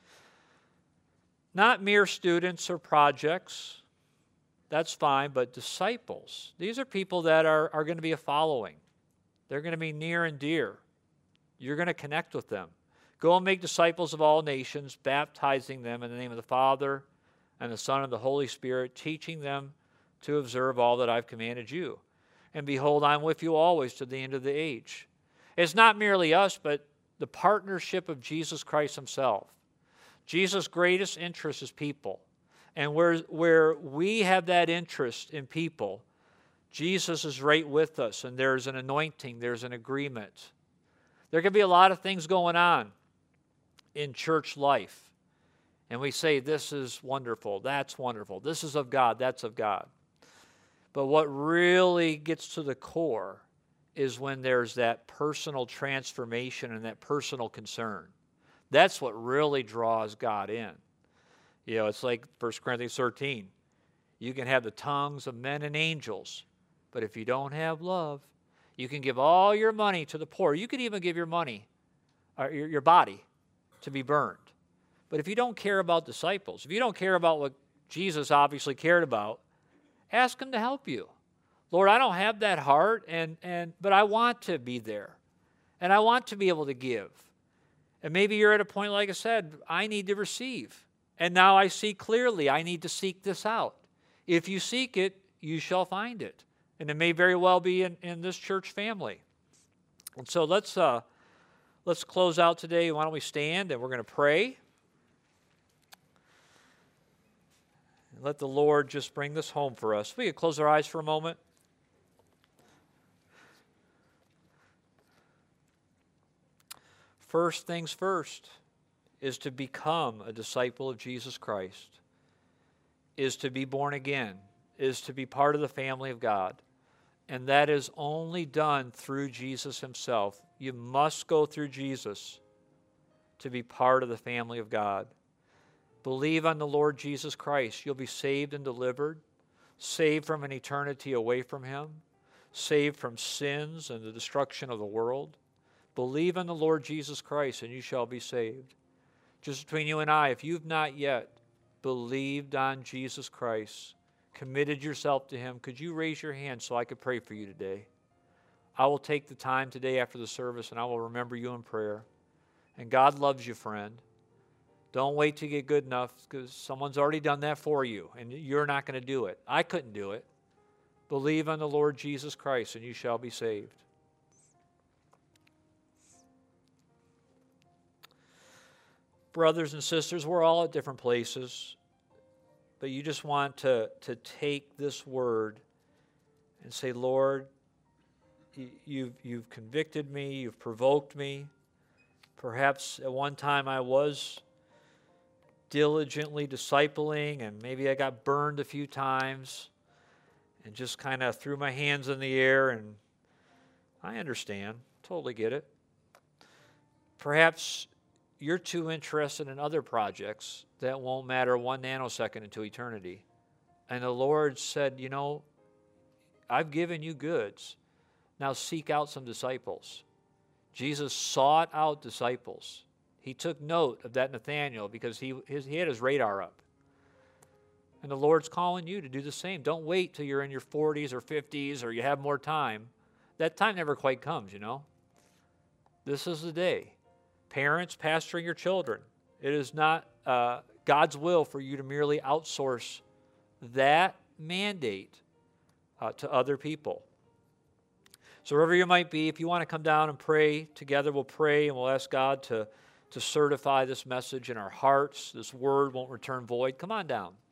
Not mere students or projects. That's fine, but disciples. These are people that are going to be a following. They're going to be near and dear. You're going to connect with them. Go and make disciples of all nations, baptizing them in the name of the Father and the Son and the Holy Spirit, teaching them to observe all that I've commanded you. And behold, I'm with you always to the end of the age. It's not merely us, but the partnership of Jesus Christ himself. Jesus' greatest interest is people. And where we have that interest in people, Jesus is right with us, and there's an anointing, there's an agreement. There can be a lot of things going on in church life. And we say, this is wonderful, that's wonderful, this is of God, that's of God. But what really gets to the core is when there's that personal transformation and that personal concern. That's what really draws God in. You know, it's like 1 Corinthians 13. You can have the tongues of men and angels, but if you don't have love, you can give all your money to the poor. You can even give your money, or your body, to be burned. But if you don't care about disciples, if you don't care about what Jesus obviously cared about, ask him to help you. Lord, I don't have that heart, but I want to be there. And I want to be able to give. And maybe you're at a point, like I said, I need to receive. And now I see clearly I need to seek this out. If you seek it, you shall find it. And it may very well be in this church family. And so let's close out today. Why don't we stand and we're going to pray. And let the Lord just bring this home for us. We could close our eyes for a moment. First things first is to become a disciple of Jesus Christ, is to be born again, is to be part of the family of God. And that is only done through Jesus himself. You must go through Jesus to be part of the family of God. Believe on the Lord Jesus Christ. You'll be saved and delivered, saved from an eternity away from him, saved from sins and the destruction of the world. Believe in the Lord Jesus Christ and you shall be saved. Just between you and I, if you've not yet believed on Jesus Christ, committed yourself to him, could you raise your hand so I could pray for you today? I will take the time today after the service and I will remember you in prayer. And God loves you, friend. Don't wait to get good enough because someone's already done that for you and you're not going to do it. I couldn't do it. Believe on the Lord Jesus Christ and you shall be saved. Brothers and sisters, we're all at different places, but you just want to take this word and say, Lord, you've convicted me, you've provoked me. Perhaps at one time I was diligently discipling and maybe I got burned a few times and just kind of threw my hands in the air, and I understand, totally get it. Perhaps you're too interested in other projects that won't matter 1 nanosecond into eternity. And the Lord said, you know, I've given you goods. Now seek out some disciples. Jesus sought out disciples. He took note of that Nathanael because he had his radar up. And the Lord's calling you to do the same. Don't wait till you're in your 40s or 50s or you have more time. That time never quite comes, you know. This is the day. Parents, pastoring your children. It is not God's will for you to merely outsource that mandate to other people. So wherever you might be, if you want to come down and pray together, we'll pray and we'll ask God to certify this message in our hearts. This word won't return void. Come on down.